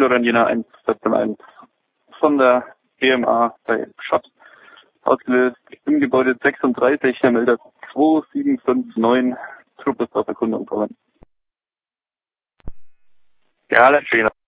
Florian Jena 1 von der BMA bei Schott. Ausgelöst im Gebäude 36, der Melder 2759, Truppe ist auf Erkundung kommen. Ja, alles schön.